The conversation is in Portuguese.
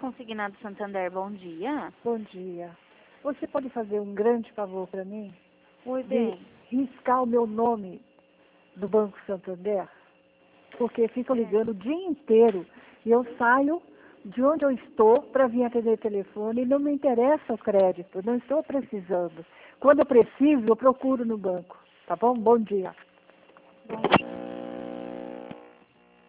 Consignado Santander, bom dia. Bom dia. Você pode fazer um grande favor para mim? Oi, De bem. riscar o meu nome do Banco Santander? Porque ficam ligando o dia inteiro e eu saio de onde eu estou para vir atender o telefone e não me interessa o crédito, não estou precisando. Quando eu preciso, eu procuro no banco. Tá bom? Bom dia. Bom dia.